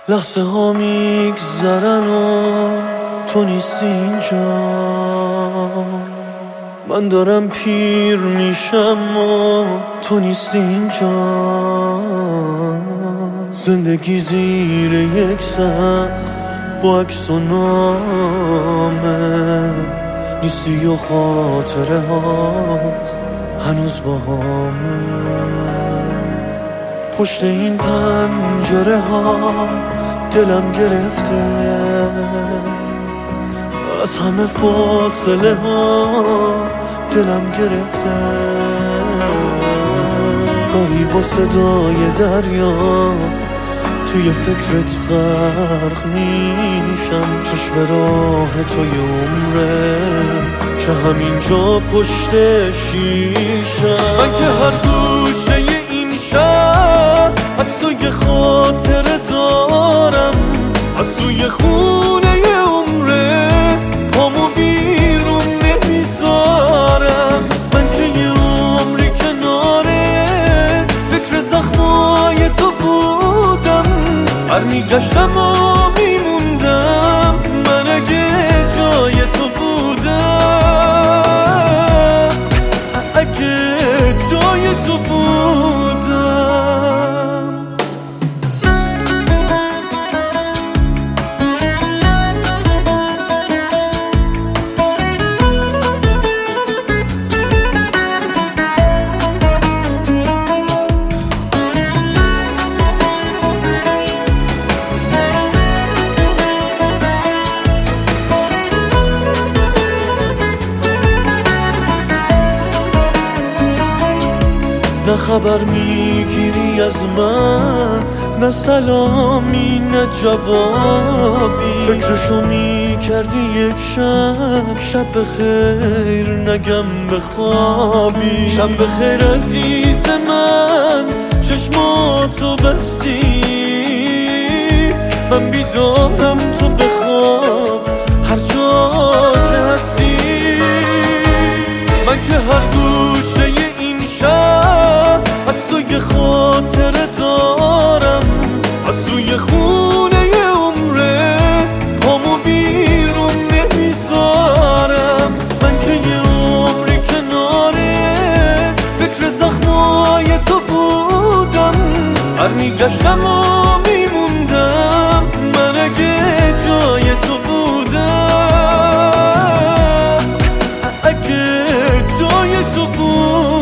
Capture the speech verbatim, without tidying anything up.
لحظه ها میگذرن و تو نیستی اینجا. من دارم پیر میشم و تو نیستی اینجا. زندگی زیر یک سقف با عکس و نامه نیستی و خاطره هات هنوز با همه. پشت این پنجره ها دلم گرفته از همه فاصله ها دلم گرفته. گاهی با صدای دریا توی فکرت غرق میشم. چشم راه توی عمره که همینجا پشت شیشم. من که هر گوشه این شهر از تو یه خاطره دارم، از توی خونه عمره پامو بیرون نمیذارم. من که یه عمری کنارت فکر زخمای تو بودم، هر میگشتم و میموندم من اگه جای تو بودم، اگه جای تو بودم. نه خبر میگیری از من، نه سلامی نه جوابی. فکرشو میکردی یک شب، شب بخیر نگم بخوابی. شب بخیر عزیز من، چشماتو بستی من بیدارم تو بخواب هر جا که هستی. من که هر گوشه این شهر از تو یه خاطره دارم، از توی خونه عمره پامو بیرون نمیذارم. من که یه عمری کنارت فکر زخمای تو بودم، هر میگشتم و میموندم من اگه جای تو بودم، اگه جای تو بودم.